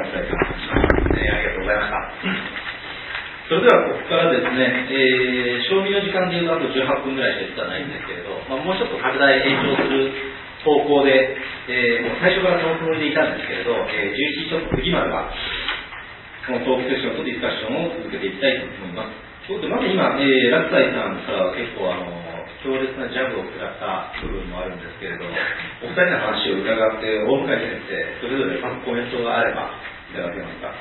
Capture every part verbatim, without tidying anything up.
お伝えしました。えー、ありがとうございました。それではここからですね、えー、賞味の時間でいうとあとじゅうはっぷんぐらいしか実はないんですけれど、まあ、もうちょっと拡大延長する方向で、えー、もう最初からそのつもりでいたんですけれど、えー、じゅういちじちょっと過ぎまではこのトークセッションとディスカッションを続けていきたいと思います。ということで、まず今、えー、落斎さんからは結構あの強烈なジャブを食らった部分もあるんですけれど、お二人の話を伺って、大向先生、それぞれコメントがあればいただけますか。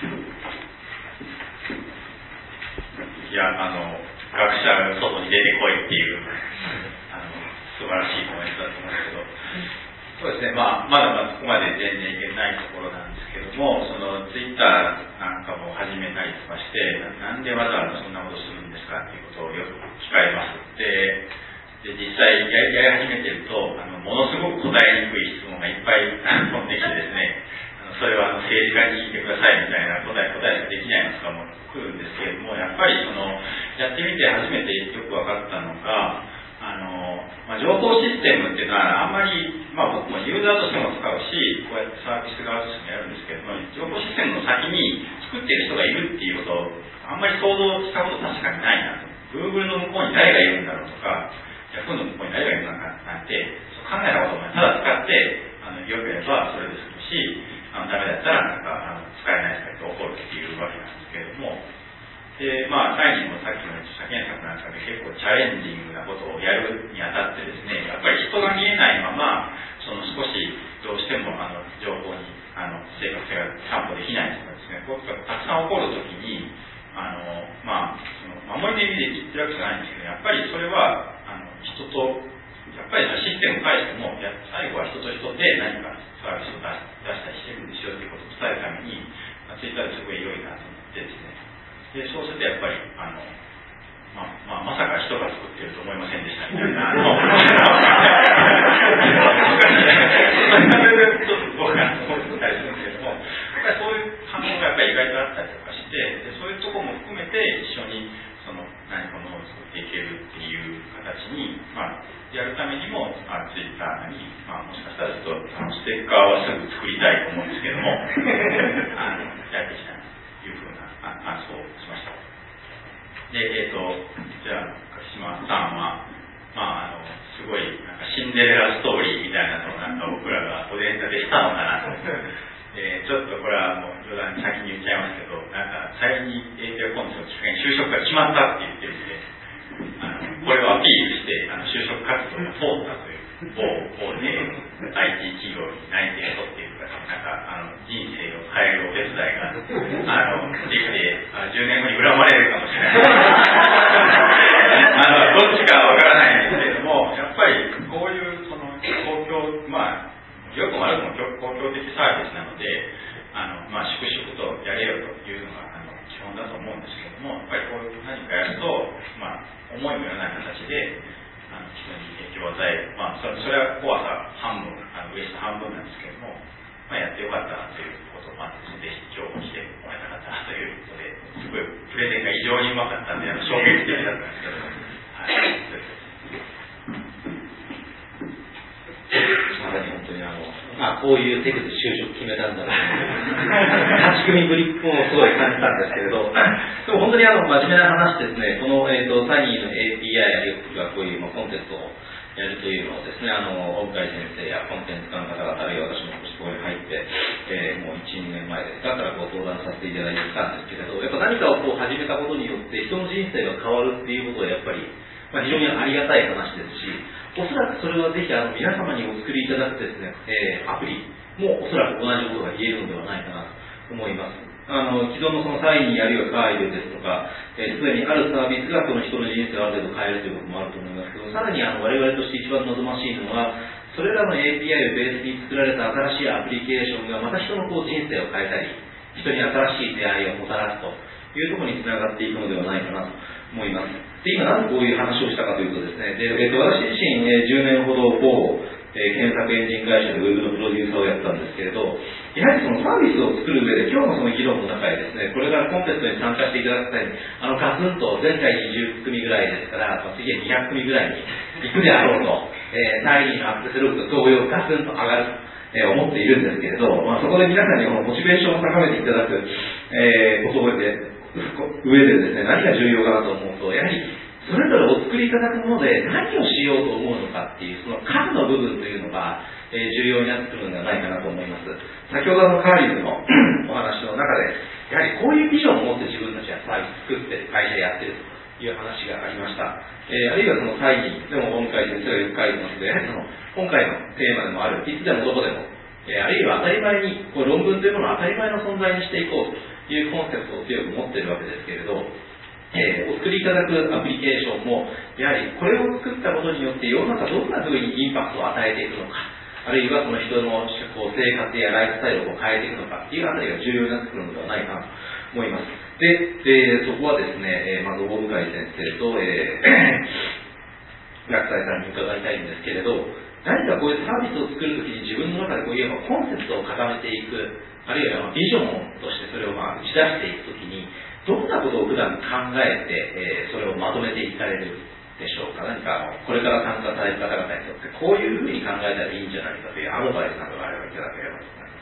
いや、あの、学者が外に出てこいっていう、あの素晴らしいコメントだと思うんですけど、そうですね、まあ、まだまだそこまで全然いけないところなんですけども、そのツイッターなんかも始めたりとかして、なんでわざわざそんなことするんですかっていうことをよく聞かれます。で、で実際やりやり始めてるとあの、ものすごく答えにくい質問がいっぱい飛んできてですね、あのそれはあの政治家に聞いてくださいみたいな答え答えができないのとかも来るんですけれども、やっぱりそのやってみて初めてよく分かったのが、あのまあ、情報システムっていうのはあんまり、まあ、僕もユーザーとしても使うし、こうやってサービス側としてもやるんですけれども、情報システムの先に作ってる人がいるっていうことをあんまり想像したこと確かにないなと。 Google の向こうに誰がいるんだろうとか、Yahoo の向こうに誰がいるのかなんて考えたこともない。ただ使ってあのよくやればそれで済むし、あのダメだったらなんかあの使えないとか起こるっていうわけなんですけれども、でまあ第二もさっきの社検索なんかで結構チャレンジングなことをやるにあたってですね、やっぱり人が見えないままその少しどうしてもあの情報にあの正確性が担保できないとかですね、こういうことがたくさん起こるときにあのまあその守りの意味で言ってるわけじゃないんですけど、やっぱりそれはあの人とやっぱりシステムを返してもや最後は人と人で何かサービスを出したりしてるんですよということを伝えるために、まあ、ツイッターですごい良いなと思ってですね、でそうするとやっぱりあの、まあまあ、まさか人が作ってると思いませんでしたみたいな、あのちょっと僕が思ったりするんですけども、やっぱりそういう反応がやっぱり意外とあったりとかして、でそういうところも含めて一緒にその何かものを作っていけるっていう形に、まあ、やるためにも、まあ、ツイッターに、まあ、もしかしたらちょっとあのステッカーはすぐ作りたいと思うんですけどもあのやっていきたいというふうな感想をしました。で、えっと、じゃあ鹿島さんは、まあ、あのすごいなんかシンデレラストーリーみたいなのをなんか僕らがお膳立てしたのかなとえー、ちょっとこれはもう冗談先に言っちゃいますけど、なんか最近営業コンテンツのきっかけに就職が決まったって言ってるんで、あのこれをアピールしてあの就職活動が通ったという某大手 アイティー 企業に内定を取っている方、なんかあの人生を変えるお手伝いがあのできて、あじゅうねんごに恨まれるかもしれないあのどっちかわからないんですけれども、やっぱりこういうその公共、まあよくも悪くも公共的サービスなので、あの、まあ、粛々とやれよというのがあの基本だと思うんですけれども、やっぱりこういう何かやると、まあ、思いもよらない形であの人に影響を与える、まあ、それ、それは怖さ半分、あの嬉しさ半分なんですけれども、まあ、やってよかったなということを、まあ、ぜひ今日来てもらいたかったなということで、すごいプレゼンが異常にうまかったんで、あの衝撃的だったんですけど、はい。 本当にあの、まあ、こういうテクで就職決めたんだろう立ち組みぶりもすごい感じたんですけれど、でも本当にあの真面目な話ですね、この、えー、とサニーの エーピーアイ あるいはこういう、まあ、コンテンツをやるというのをですね、あの大向先生やコンテンツ家の方々、あるいは私も少しここに入って、えー、もういち、にねんまえですかからこう相談させていただいてきたんですけれど、やっぱ何かをこう始めたことによって人の人生が変わるっていうことはやっぱり、まあ、非常にありがたい話ですし、おそらくそれはぜひあの皆様にお作りいただくですね、えー、アプリもおそらく同じことが言えるのではないかなと思います。あの既存のそのサインあるいはカーイルですとか、すで、えー、にあるサービスがその人の人生をある程度変えるということもあると思いますけど、さらにあの我々として一番望ましいのは、それらの エーピーアイ をベースに作られた新しいアプリケーションがまた人のこう人生を変えたり、人に新しい出会いをもたらすというところにつながっていくのではないかなと思います。で、今なんでこういう話をしたかというとですね、で、えっと、私自身、えー、じゅうねんほど某、えー、検索エンジン会社でウェブのプロデューサーをやったんですけれど、やはりそのサービスを作る上で今日のその議論の中でですね、これからコンテンツに参加していただく際に、あのガツンと前回にじゅっくみぐらいですから、まあ、次はにひゃくくみぐらいに行くであろうと、えー、第二のアクセス力と同様ガツンと上がるとえー、思っているんですけれど、まあ、そこで皆さんにモチベーションを高めていただく、えー、ことで上でですね、何が重要かなと思うと、やはりそれぞれお作りいただくもので何をしようと思うのかっていうその数の部分というのが、えー、重要になってくるのではないかなと思います。先ほどのカーリズのお話の中で、やはりこういうビジョンを持って自分たちはサービス作って会社やってるという話がありました。えー、あるいはその会議でも今回先生がよく書いてますけど、やはりその今回のテーマでもある、いつでもどこでも、えー、あるいは当たり前にこう論文というものを当たり前の存在にしていこうというコンセプトを強く持っているわけですけれど、えー、お作りいただくアプリケーションもやはりこれを作ったことによって世の中どんな風にインパクトを与えていくのか、あるいはその人のこう生活やライフスタイルを変えていくのかっていうあたりが重要になってくるのではないかなと思います。で、えー、そこはですね、えー、まず大向井先生と、えー、学祭さんに伺いたいんですけれど、何かこういうサービスを作るときに自分の中でこういうコンセプトを固めていく、あるいはビジョンとしてそれをまあ打ち出していくときにどんなことを普段考えて、えー、それをまとめていかれるでしょうか。何かこれから参加される方々にとってこういうふうに考えたらいいんじゃないかというアドバイスなどがあればいただければと思います。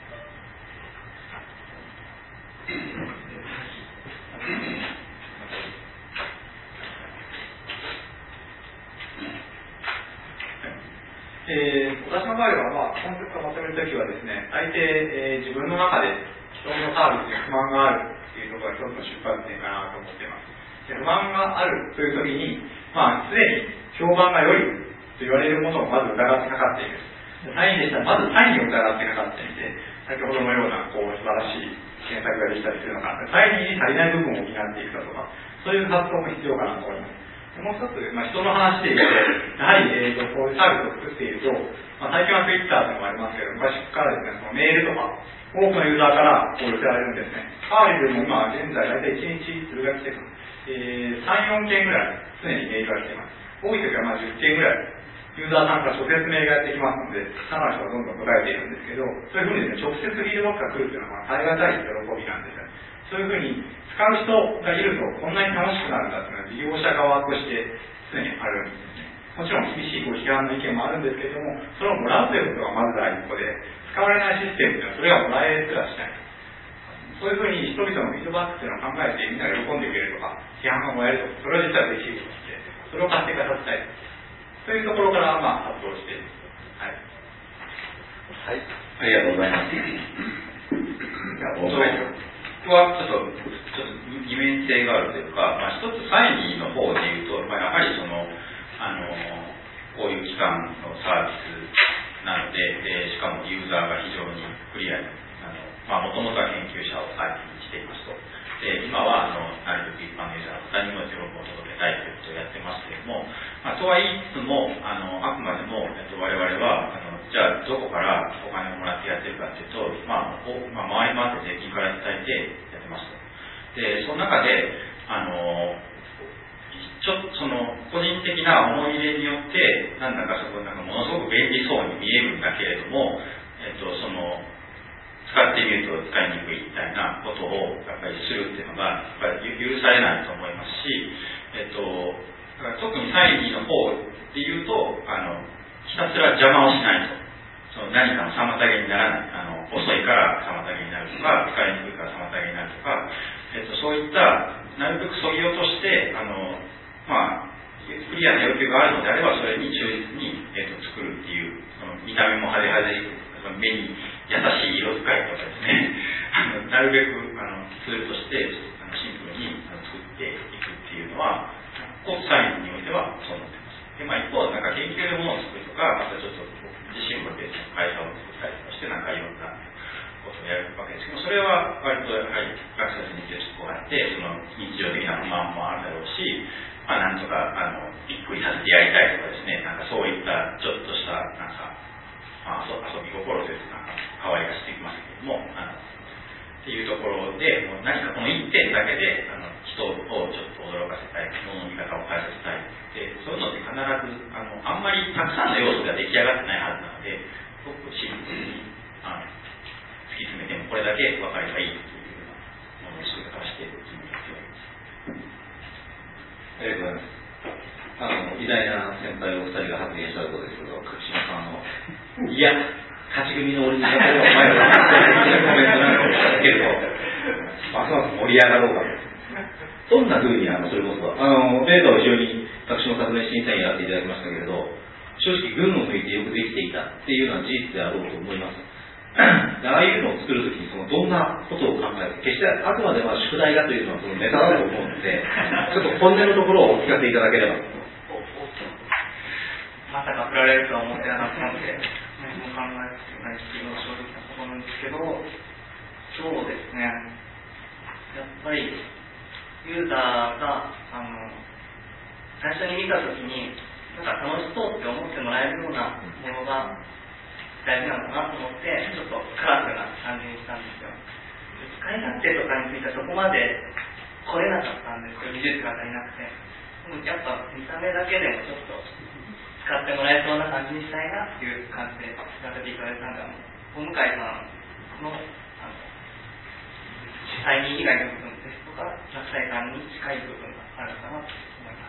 えー、私の場合は、まあ、コンセプトをまとめるときはですね、大抵、えー、自分の中で人のサービスに不満があるというところが一つの出発点かなと思っています。で不満があるというときに、まあ、すでに評判が良いと言われるものをまず疑ってかかっている。サインでしたら、まずサインを疑ってかかってみて、先ほどのようなこう素晴らしい検索ができたりするのか、サインに足りない部分を補っていくだとか、そういう発想も必要かなと思います。もう一つ、まあ、人の話で言うと、やはり、えーと、こういうサービスを作っていると、まあ、最近は Twitter というのもありますけど、昔からですね、そのメールとか、多くのユーザーからこう寄せられるんですね。カーリズも今現在大体いちにちどれぐらい来てるか、えー、さん、よんけんぐらい常にメールが来ています。多い時はまあじゅっけんぐらい、ユーザーさんから直接メールがやってきますので、かなりの人がどんどん答えているんですけど、そういうふうにですね、直接フィードバックが来るというのはまあ耐え難い喜びなんですよ。そういうふうに使う人がいるとこんなに楽しくなるんだというのは事業者側として常にあるんですね。もちろん厳しいご批判の意見もあるんですけれども、それをもらうということがまず第一歩で、使われないシステムというのはそれがもらえすらしない。そういうふうに人々のフィードバックというのを考えてみんなが喜んでくれるとか、批判がもらえるとか、それは実は嬉しいことで、それを活性化させたいというところからまあ発動している。はい。 はい。ありがとうございます。じゃあ、大僕はちょっと、ちょっと二面性があるというか、まあ、一つサイニーの方で言うと、まあ、やはりその、あの、こういう機関のサービスなので、でしかもユーザーが非常にクリアに、あの、まあ、もともとは研究者をサービスにしていますと。で、今は、あの、なるべく一般のユーザーの方にも情報を届けたいということをやってますけれども、まあ、とは言いつつも、あの、あくまでも、えっと、我々は、あの、じゃあ、どこからお金をもらってやってるかというと、まあ、おまあ、回り回って税金からいただいてやってますと。で、その中で、あの、ちょっとその、個人的な思い入れによって、なんだかそこ、なんかものすごく便利そうに見えるんだけれども、えっと、その、使ってみると使いにくいみたいなことをやっぱりするっていうのが、やっぱり許されないと思いますし、えっと、だから特にサイニーの方で言うと、あの、ひたすら邪魔をしないと。その何かの妨げにならない。あの、遅いから妨げになるとか、使いにくいから妨げになるとか、えっと、そういった、なるべくそぎ落として、あの、まあ、クリアな要求があるのであれば、それに忠実に、えっと、作るっていう、その見た目も派手派手、その目に優しい色使いとかですね、あのなるべくあのツールとしてあのシンプルにあの作っていくっていうのは、コースサインにおいてはそうなっています。で、まあ、一方、なんか研究でものを作るとか、またちょっと自身も別の会社を作ったりとかして、なんかいろんなことをやるわけですけど、それは割とやはり学生に結構あって、その日常的な不満もあるだろうし、まあ、なんとかあのびっくりさせてやりたいとかですね、なんかそういったちょっとしたなんか、まあ、遊び心というか、可愛らしくいきますけれども、あのっていうところで、もう何かこの一点だけであの人をちょっと驚かせたい、物の見方を変えさせたいで、そういうのって必ずあのあんまりたくさんの要素が出来上がってないはずなので、すごくシンプルにあの突き詰めてもこれだけ分かればいいというようなものの作り方をしているつもりが強いです。ありがとうございます。あの偉大な先輩お二人が発言したことですけど、柿島さんのいや勝ち組の俺にさせるお前らがコメントなんかをつけると、ますます盛り上がろうかと。どんな風にあのそれこそあのデータを非常に私も昨年審査員やらせていただきましたけれど、正直群を抜いてよくできていたっていうのは事実であろうと思います。ああいうのを作るときにそのどんなことを考える、決してあくまでまあ宿題だというのはそのネタだと思うので、ちょっと本音のところをお聞かせいただければ。 まさか振られるとは思ってなかったので、何も考えてないっていうのが正直なところなんですけど、そうですね、やっぱりユーザーがあの最初に見たときに、なんか楽しそうって思ってもらえるようなものが大事なのかなと思って、ちょっとカラフルな感じにしたんですよ。使い勝手とかについてはそこまで来れなかったんですけど、技術が足りなくて、でもやっぱ見た目だけでもちょっと使ってもらえそうな感じにしたいなっていう感じで使わせていただいたんで、大向井さんの催眠以外の部分ですとか、落斎感に近い部分があるかなと思います。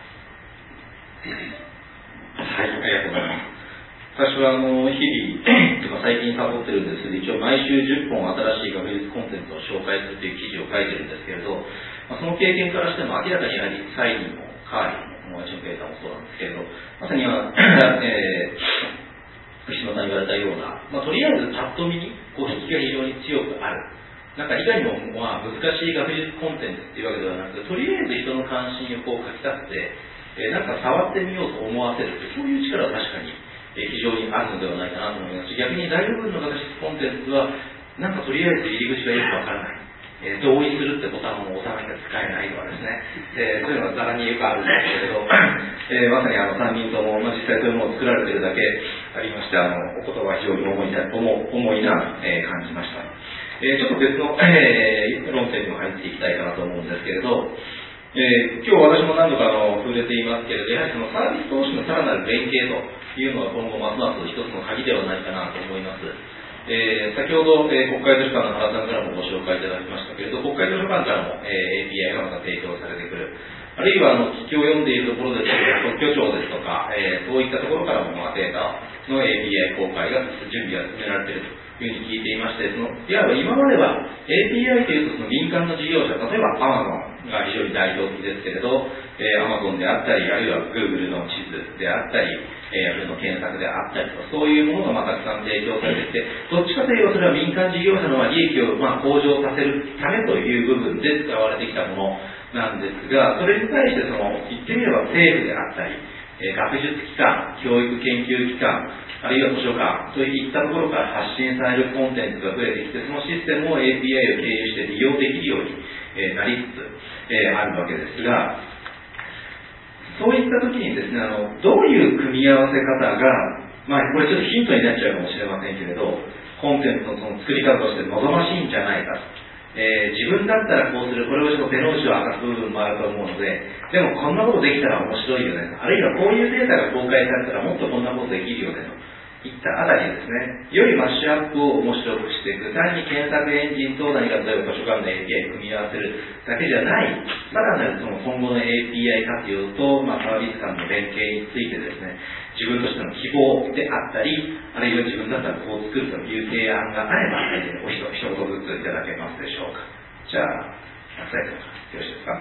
はい、ありがとうございます。私はあの日々とか最近サボってるんですけど、一応毎週じゅっぽん新しい学術コンテンツを紹介するという記事を書いてるんですけれど、まあ、その経験からしても明らかにやはりサインもカーリーも友達のデータもそうなんですけれど、まさには、えー、福島さん言われたような、まあ、とりあえずパッと見にこう引きが非常に強くある。なんか以外にも、まあ、難しい学術コンテンツっていうわけではなくて、とりあえず人の関心をこうかきたって、えー、なんか触ってみようと思わせる、そういう力は確かに非常にあるのではないかなと思いますし、逆に大部分の学術コンテンツはなんかとりあえず入り口がよくわからない、えー、同意するってボタンを押さなきゃ使えないとかですね、えー、そういうのはざらによくあるんですけれど、えー、まさにあのさんにんとも、まあ、実際そういうものを作られているだけありまして、あのお言葉は非常に重いな重いな、えー、感じました。えー、ちょっと別の、えー、論点にも入っていきたいかなと思うんですけれど、えー、今日私も何度かあの触れていますけれど、やはりそのサービス投資のさらなる連携というのが今後ますます一つの鍵ではないかなと思います。えー、先ほど、えー、国会図書館の原さんからもご紹介いただきましたけれど、国会図書館からも、えー、エーピーアイ がまた提供されてくる。あるいはあの機器を読んでいるところですとか、特許庁ですとか、えー、そういったところからも、まあ、データの エーピーアイ 公開が準備が進められているというふうに聞いていまして、そのいわば今までは エーピーアイ というとその民間の事業者、例えば Amazon が非常に代表的ですけれど、えー、Amazon であったり、あるいは Google の地図であったり、えー、Yahoo の検索であったりとか、そういうものがまあたくさん提供されてきて、どっちかというとそれは民間事業者のまあ利益をまあ向上させるためという部分で使われてきたものなんですが、それに対してその言ってみれば政府であったり、えー、学術機関、教育研究機関、あるいは図書館といったところから発信されるコンテンツが増えてきて、そのシステムを エーピーアイ を経由して利用できるように、えー、なりつつ、えー、あるわけですが、そういった時にですね、あのどういう組み合わせ方が、まあ、これちょっとヒントになっちゃうかもしれませんけれど、コンテンツのその作り方として望ましいんじゃないかと。えー、自分だったらこうする、これをちょっと手の内を明かす部分もあると思うので、でもこんなことできたら面白いよね、あるいはこういうデータが公開されたらもっとこんなことできるよねといったあたりですね、よりマッシュアップを面白くしていく、単に検索エンジンと何か例えば図書館の エーピーアイ 組み合わせるだけじゃない、さらなるその今後の エーピーアイ 活用と、まあ、サービス間の連携についてですね、自分としての希望であったり、あるいは自分だったらこう作るという提案があれば、お一言ずついただけますでしょうか。じゃあ、松井さん、よろしいですか。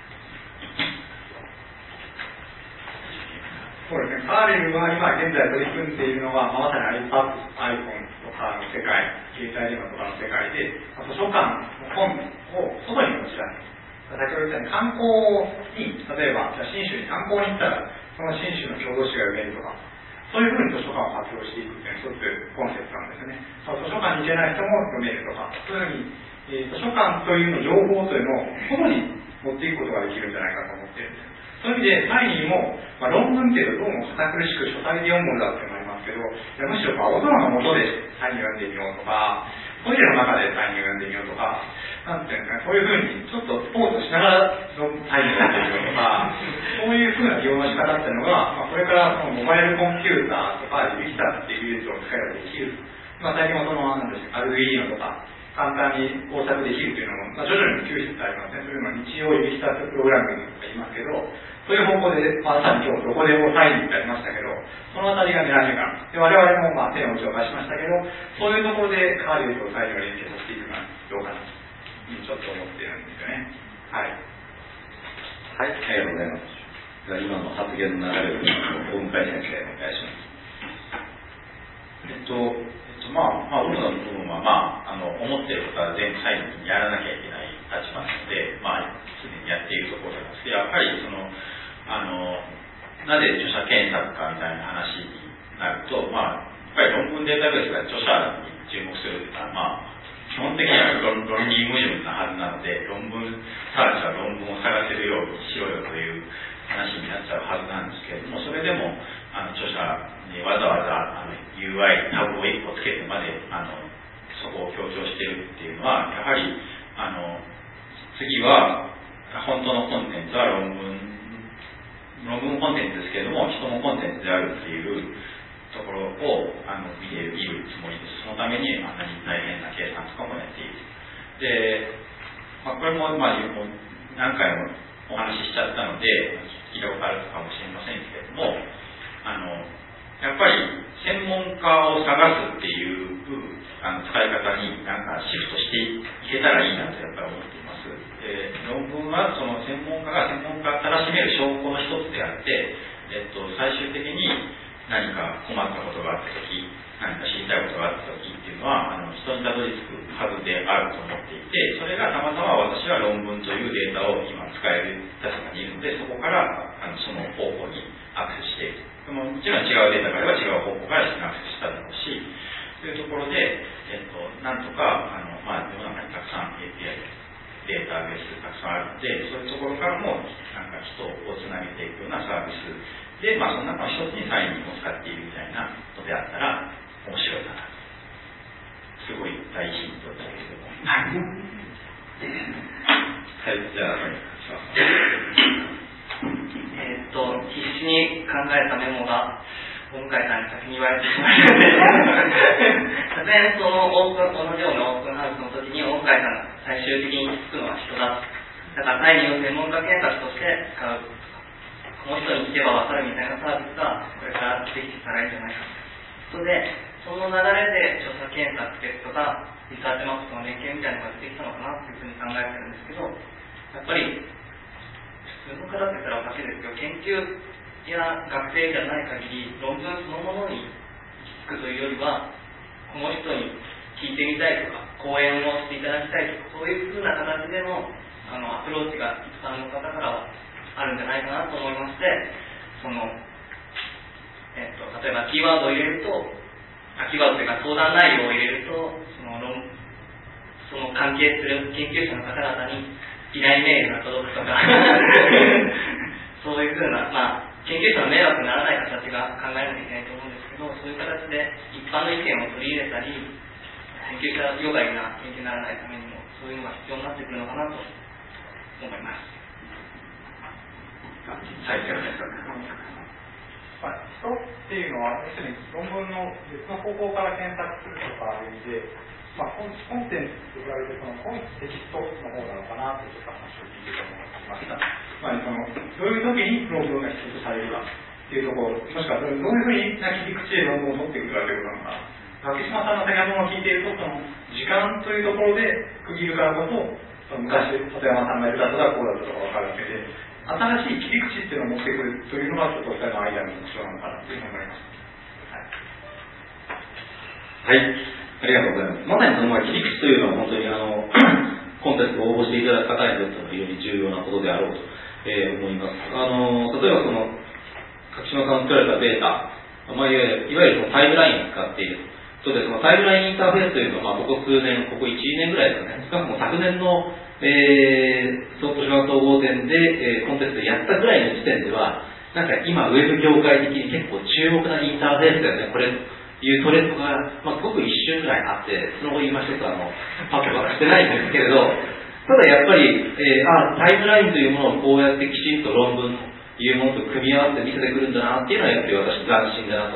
そうですね、パーレルは今現在取り組んでいるのは、まさに iPad、iPhone とかの世界、携帯電話とかの世界で、図書館の本を外に持ち出す。先ほど言ったように、観光に、例えば、新州に観光に行ったら、その新州の郷土史が読めるとか、そういうふうに図書館を活用していくというのが一つコンセプトなんですね。図書館に行けない人も読めるとか、そういうふうに、えー、図書館というの情報というのを外に持っていくことができるんじゃないかと思っているんです。そういう意味で、サインにも、まあ、論文っていうとどうも堅苦しく書体で読むものだっていうのもありますけど、いやむしろ青空の下でサインを読んでみようとか、トイレの中でサインを読んでみようとか、なんていうんですかね、そういうふうにちょっとスポーツしながらサインを読んでみようとか、そういうふうな利用の仕方っていうのが、まあ、これからそのモバイルコンピューターとかデジタルっていう技術を使えばできる。まあ、最近はその、なんでしょう、アルデュイーノとか、 簡単に工作できるというのも、まあ、徐々に普及しつつありますね。それも日曜指筆プログラミングとか言いますけど、そういう方向で、まさに今日どこでもサインってありましたけど、そのあたりが狙い目かな。で、我々もまあ手の内を貸しましたけど、そういうところでカーリューとサインを連携させていくのはどうかなと、ちょっと思っているんですよね。はい。 はい、ありがとうございます。では今の発言の流れを大向井先生お願いします。 えっと、えっと、まあ、まあ、僕の部分は、まあ、あの、思っていることは全部最後にやらなきゃいけない立場なので、まあ、すでにやっているところなんですけど、やっぱりその、あの、なぜ著者検索かみたいな話になると、まあ、やっぱり論文データベースが著者に注目するというのは、まあ、基本的には論論理矛盾なはずなので、論文サーチは論文を探せるようにしろよという話になっちゃうはずなんですけれども、それでもあの著者にわざわざあの ユーアイ タブをいっこつけてまであのそこを強調しているっていうのは、やはりあの次は本当のコンテンツは論文論文コンテンツですけれども、人のコンテンツであるっていうところをあの見ているつもりです。そのためにあんなに大変な計算とかもやっている。で、まあ、これも、まあ、何回もお話ししちゃったので聞いたことあるかもしれませんけれども、あのやっぱり専門家を探すっていうあの使い方になんかシフトしていけたらいいなとやっぱり思っています。で、論文はその専門家が専門家をたらしめる証拠の一つであって、えっと、最終的に何か困ったことがあったとき、何か知りたいことがあったときっていうのは、あの人にたどり着くはずであると思っていて、それがたまたま私は論文というデータを今使える立場にいるので、そこからあのその方向にアクセスしている。でももちろん違うデータがあれば違う方向からアクセスしただろうし、というところで、えっと、なんとかあの、まあ、世の中にたくさん エーピーアイ データベースたくさんあるので、そういうところからもなんか人をつなげていくようなサービスで、まあ、その中の一つにサインを使っているみたいなのであったら面白いかな。すごい大ヒントだけれども。はい、じゃあ、お願いします。 えっと、必死に考えたメモが、大向井さんに先に言われてしまいました。前そのオープン、同じようなオープンハウスの時に、大向井さんが最終的に聞くのは人だ。だから、第二の専門家検索として使う。この人に聞けば分かるみたいなサービスがこれからできてたらいいんじゃないかということで、その流れで著作検索ですとかリサーチマップとの連携みたいなのが出てきたのかなというふうに考えてるんですけど、やっぱり普通の方って言ったらおかしいですけど、研究や学生じゃない限り論文そのものに行き着くというよりは、この人に聞いてみたいとか講演をしていただきたいとか、そういうふうな形でのあのアプローチが一般の方からはあるんじゃないかなと思いまして、その、えっと、例えばキーワードを入れると、あキーワードというか相談内容を入れると、その論その関係する研究者の方々に依頼メールが届くとかそういうふうな、まあ、研究者の迷惑にならない形が考えなきゃいけないと思うんですけど、そういう形で一般の意見を取り入れたり、研究者用外な研究にならないためにも、そういうのが必要になってくるのかなと思います。 はい、よろしくお願いします。 まあ、人っていうのは、要するに論文の別の方向から検索するとかいう意味で、まあ、コンテンツと比べてそのコンテキストの方なのかなというちょっと話を聞いて思いました。まあ、そのどういう時に論文が必要とされるかっていうところ、もしくはどういうふうな切り口で論文を取っていくかということなのか。竹島さんの先ほどの聞いていると、その時間というところで区切るからこそ、昔、里山さんが言ったことがこうだったとか分かるわけで、新しい切り口っていうのを持ってくるというのがちょっとふたりのアイデアの特徴なのかなというふうに思います。 はい、はい、ありがとうございます。まさにその切り口というのは本当にあのコンテンツを応募していただく方にとっても非常に重要なことであろうと、えー、思います。あの例えばその柿島さんの作られたデータ、まあ、いわゆるいわゆるそのタイムラインを使っている。そうです。そのタイムラインインターフェースというのは、まあ、ここ数年、ここいちねんぐらいですかね。しかも昨年の、えー、総図書館総合展で、えー、コンテンツでやったぐらいの時点では、なんか今、ウェブ業界的に結構注目なインターフェースだよね、これ、いうトレンドが、まあ、ごく一瞬ぐらいあって、その後言いましたと、あの、パッとはしてないんですけれど、ただやっぱり、えー、あ、タイムラインというものをこうやってきちんと論文というものと組み合わせて見せてくるんだなっていうのは、やっぱり私、斬新だなと。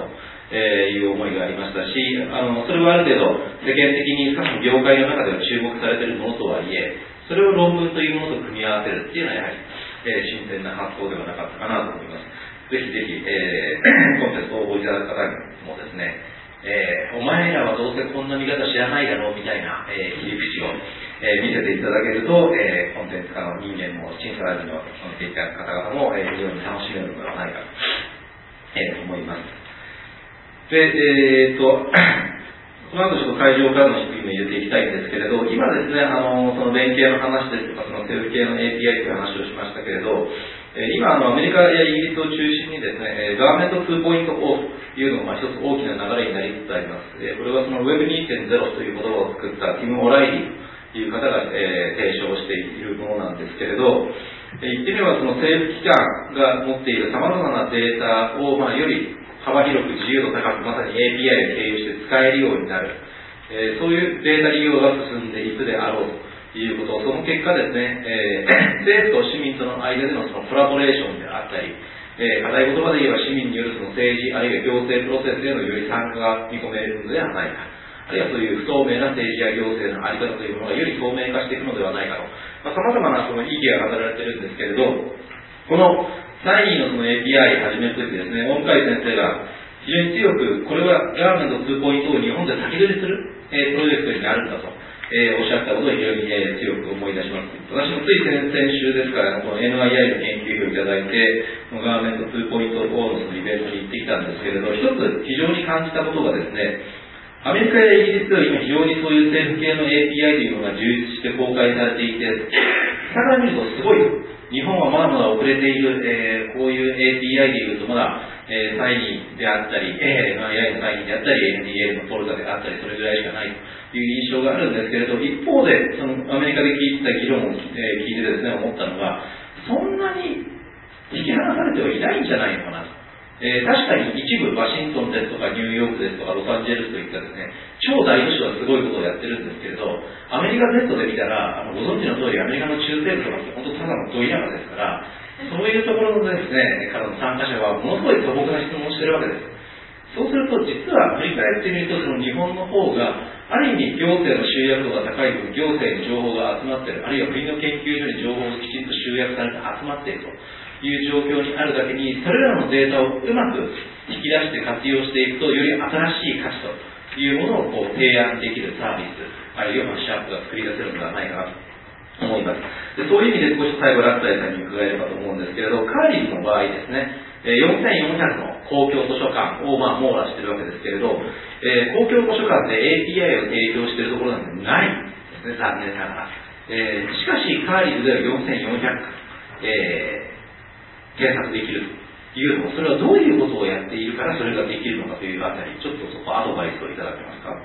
えー、いう思いがありましたし、あのそれはある程度世間的に各業界の中では注目されているものとはいえ、それを論文というものと組み合わせるっていうのはやはり、えー、新鮮な発想ではなかったかなと思います。ぜひぜひ、えー、コンテストを応募いただく方にもですね、えー、お前らはどうせこんな見方知らないだろうみたいな、えー、切り口を、えー、見せていただけると、えー、コンテンツ化の人間も審査ラジオの見ていた方々も、えー、非常に楽しめるのではないかと、えー、思います。で、えー、っとこの後ちょっと会場からの質疑も入れていきたいんですけれど、今ですね、あのその連携の話ですとか、そのセルフ系の エーピーアイ という話をしましたけれど、えー、今あのアメリカやイギリスを中心にですね、ガーメント ツーポイントオー というのがまあ一つ大きな流れになりつつあります。えー、これはその ウェブにてんゼロ という言葉を作ったティム・オライリーという方が、えー、提唱しているものなんですけれど、えー、言ってみればその政府機関が持っているさまざまなデータを、まあ、より幅広く自由度高くまさに エーピーアイ を経由して使えるようになる、えー、そういうデータ利用が進んでいくであろうということ、その結果ですね、えー、政府と市民との間でのそのコラボレーションであったり、えー、課題言葉で言えば市民によるその政治あるいは行政プロセスへのより参加が見込めるのではないか、あるいはそういう不透明な政治や行政の在り方というものがより透明化していくのではないかと、さまざ、まなその意義が語られているんですけれど、このさんいのその エーピーアイ を始めるときですね、大向先生が非常に強く、これはガーメント ツーポイント を日本で先取りする、えー、プロジェクトになるんだと、えー、おっしゃったことを非常に、えー、強く思い出します。私もつい先々週ですから、この エヌアイアイ の研究費をいただいて、このガーメント ツーポイントオー のそのイベントに行ってきたんですけれど、一つ非常に感じたことがですね、アメリカやイギリスでは今非常にそういう政府系の エーピーアイ というのが充実して公開されていて、下から見るとすごい、日本はまだまだ遅れている、えー、こういう エーピーアイ でいうとまだ、えー、サイニーであったり、エヌアイアイ のサイニーであったり、エヌディーエー のポルタであったり、それぐらいしかないという印象があるんですけれど、一方で、そのアメリカで聞いた議論を、えー、聞いてですね、思ったのが、そんなに引き離されてはいないんじゃないのかなと。えー、確かに一部ワシントンですとかニューヨークですとかロサンゼルスといったですね、超大都市はすごいことをやってるんですけれど、アメリカ Z で見たら、あのご存知の通りアメリカの中西部とかって本当ただのど田舎ですから、そういうところのですね、からの参加者はものすごい素朴な質問をしてるわけです。そうすると実は振り返ってみると、その日本の方がある意味行政の集約度が高い分、行政に情報が集まっている、あるいは国の研究所に情報がきちんと集約されて集まっているという状況にあるだけに、それらのデータをうまく引き出して活用していくと、より新しい価値というものをこう提案できるサービス、あるいはシャープが作り出せるのではないかなと思います。でそういう意味で少し最後ラッタイさんに伺えればと思うんですけれど、カーリーズの場合ですね、よんせんよんひゃくの公共図書館をまあ網羅しているわけですけれど、えー、公共図書館で エーピーアイ を提供しているところなんてないんですね、残念ながら。えー、しかしカーリーズではよんせんよんひゃく、えー、検索できるというのも、それはどういうことをやっているからそれができるのかというあたり、ちょっとそこアドバイスをいただけますか。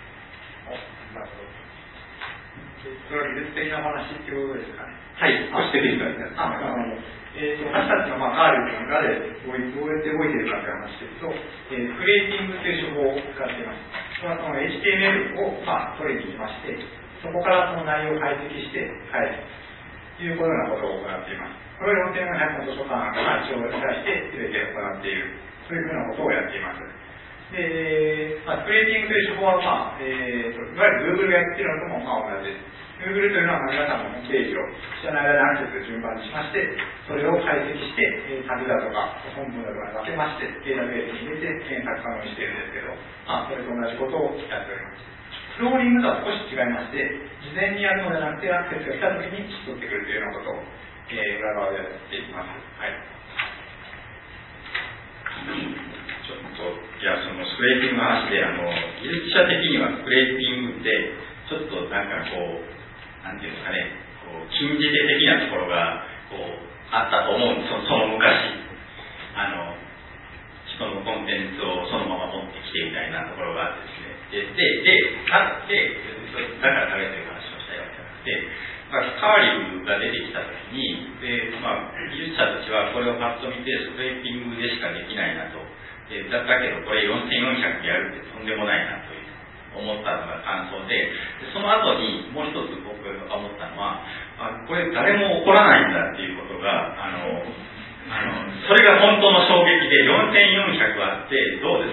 それは技術的な話っていうことですかね。 はい、少し的に書いてあります。あのえー、と私たちの、まあ、カーリーの中でどうやって動いているかという話ですと、えー、クリエイティングという手法を使っています。これはその エイチティーエムエル を、まあ、取りに行きまして、そこからその内容を解析して返すというようなことを行っています。これをよんせんよんひゃくの図書館が一応に対して全て行っているというふうなことをやっています。で、まあ、クリエイティングという手法は、まあえー、といわゆる Google がやっているのともまあ同じです。Google というのは皆さんのホームページを知らない間にアクセス順番にしまして、それを解析して、えー、旅だとか本文だとかに分けまして、データベースに入れて検索可能にしているんですけど、まあ、それと同じことをやっております。フローリングとは少し違いまして、事前にやるのではなくて、アクセスが来た時に取ってくるというようなことを、えー、裏側でやっていきます。はい。 ちょっと、いや、そのスクレーピングの話で、あの、技術者的にはスクレーピングって、ちょっとなんかこう、なんていうんですかね、こう、禁じ手的なところが、こう、あったと思うんです、その昔。あの、人のコンテンツをそのまま持ってきてみたいなところがあってですね。で、で、で、あって、だから食べという話をしたいわけじゃなくて、まあ、カーリングが出てきたときに、で、まあ、技術者たちはこれをパッと見て、スクレーピングでしかできないなと。でだだけどこれよんせんよんひゃくでやるってとんでもないなという思ったのが感想で、でその後にもう一つ僕が思ったのは、あこれ誰も怒らないんだっていうことがあのあのそれが本当の衝撃で、よんせんよんひゃくあってどうですか、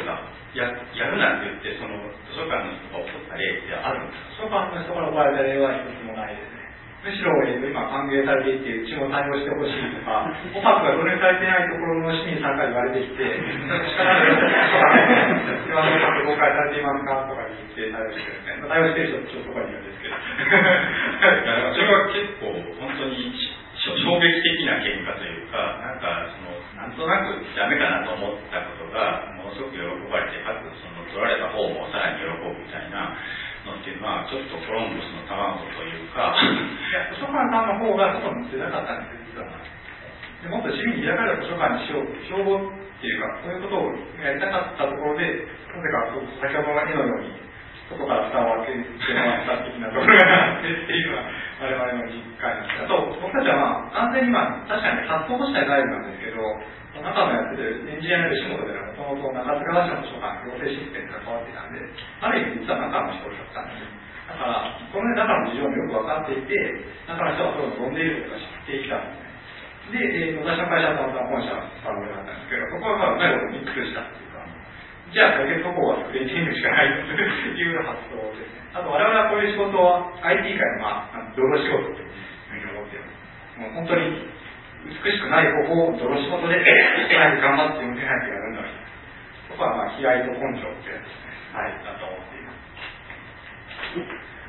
ややるなんて言ってその図書館の人が怒った例ってあるんですか？ 図書館の人から怒られた例は一つもないですね。むしろ、えー、今歓迎されていて、うちも対応してほしいとか、オファーが導入されていないところの市民さんから言われてきて、力がよく今のオファー公開されていますかとか言って対応してるんですね。対応してる人はちょっとそこにいるんですけど。 それは結構本当に衝撃的な結果というか、なんかそのなんとなくダメかなと思ったことがものすごく喜ばれて、かつその取られた方もさらに喜ぶみたいなのっていうのはちょっとコロンブスの卵というかいや、図書館さんの方が外に出なかったんですよ、実は。でもっと市民に開かれた図書館にしようという標語っていうか、そういうことをやりたかったところで、なぜか先ほどの絵のように外から蓋を開けてもらった的なところがあってっていうのは我々の実感です。あと僕たちはまあ完全にまあ確かに発想としては外部なんですけど、中のやってるエンジニアの吉本ではもともと中津川市の図書館行政システムに関わっていたんで、ある意味実は中の人だったんです。だからこの中の事情もよく分かっていて、中の人はそういうのを飲んでいることが知っていたんですね。で、えー、私の会社はたまたま本社の番組だったんですけど、そこはまあうまいことミックスしたっていうか、じゃあ解決方法は作れているしかないという発想ですね。あと我々はこういう仕事は アイティー 界のまあ泥仕事というふうに思っています。もう本当に美しくない方法を泥仕事で早く頑張って運転早くやるんだみたいな。そこはまあ気合と根性ってやつですね。はい、だと思っています。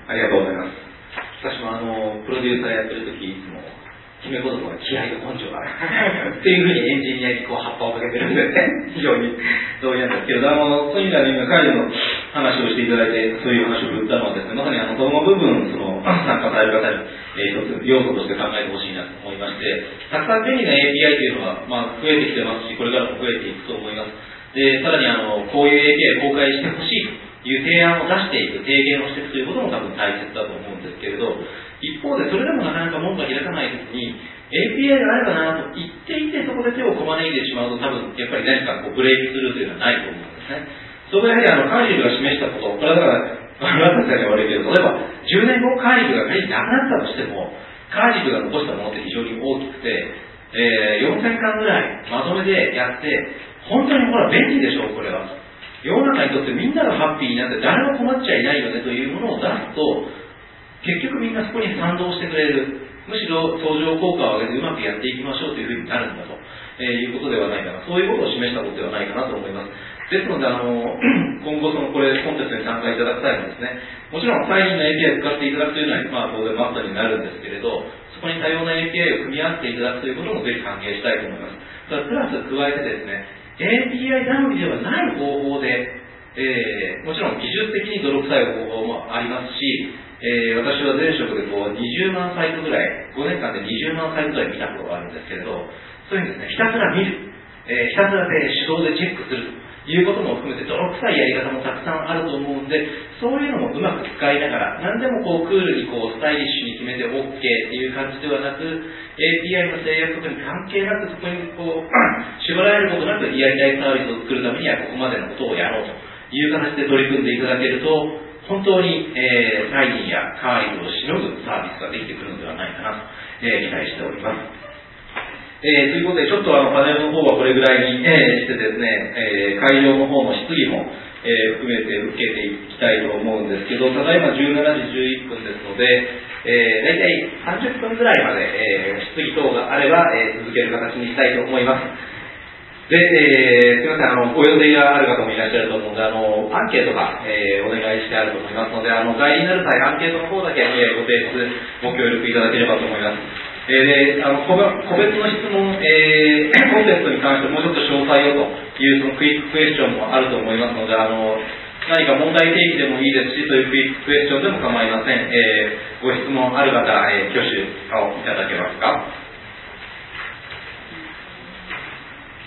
ありがとうございます。私もあのプロデューサーやってる時いつも決め言葉が気合と根性だっていうふうにエンジニアにこう葉っぱをかけてるんですね。非常に同意なんですけど、あのそういう意味では今会議の話をしていただいて、そういう話を振ったのはですね、まさにあのその部分その参加される方に、えー、一つ要素として考えてほしいなと思いまして、たくさん便利な エーピーアイ というのは、まあ、増えてきてますし、これからも増えていくと思います。で、さらにあのこういう エーピーアイ 公開してほしいという提案を出していく、提言をしていくということも多分大切だと思うんですけれど、一方でそれでもなかなか門が開かないときに エーピーアイ があればなと言っていて、そこで手をこまねいてしまうと多分やっぱり何かこうブレイクスルーというのはないと思うんですね。それはやはりあのカーリルが示したこと、これはだから私たちが悪いけど、例えばじゅうねんごカーリルが仮になくなったとしても、カーリルが残したものって非常に大きくて、えー、よんせんかんぐらいまとめてやって、本当にほら便利でしょう、これは。世の中にとってみんながハッピーになって誰も困っちゃいないよねというものを出すと、結局みんなそこに賛同してくれる。むしろ相乗効果を上げてうまくやっていきましょうというふうになるんだと、えー、いうことではないかな。そういうことを示したことではないかなと思います。ですので、あの今後そのこれコンテストに参加いただく際もですね、もちろん最近の エーピーアイ を使っていただくというのは、まあ、当然マストになるんですけれど、そこに多様な エーピーアイ を組み合わせていただくということもぜひ歓迎したいと思います。ただプラス加えてですね、エーピーアイ 頼みではない方法で、えー、もちろん技術的に泥臭い方法もありますし、えー、私は前職でこうにじゅうまんサイトぐらい、ごねんかんでにじゅうまんサイトぐらい見たことがあるんですけれど、そういうふうにですね、ひたすら見る、えー、ひたすらで手動でチェックするということも含めて泥臭いやり方もたくさんあると思うんで、そういうのもうまく使いながら、何でもこうクールにこうスタイリッシュに決めて OK っていう感じではなく、エーピーアイ の制約とかに関係なく、そこにこう縛られることなくやりたいサービスを作るためにはここまでのことをやろうという形で取り組んでいただけると、本当に、えー、サイニーやカーリルをしのぐサービスができてくるのではないかなと、えー、期待しております。えー、ということで、ちょっとあのパネルの方はこれぐらいに、えー、してですね、えー、会場の方の質疑も、えー、含めて受けていきたいと思うんですけど、ただいまじゅうしちじじゅういっぷんですので、えー、大体さんじゅっぷんぐらいまで、えー、質疑等があれば、えー、続ける形にしたいと思います。で、えー、すみません、あの、ご予定がある方もいらっしゃると思うので、あの、アンケートが、えー、お願いしてあると思いますので、あの、概要になる際、アンケートの方だけ、えー、ご提出、ご協力いただければと思います。えー、で、あの、個別の質問、えー、コンテストに関してもうちょっと詳細をという、そのクイッククエスチョンもあると思いますので、あの、何か問題提起でもいいですし、そういうクイッククエスチョンでも構いません。えー、ご質問ある方、えー、挙手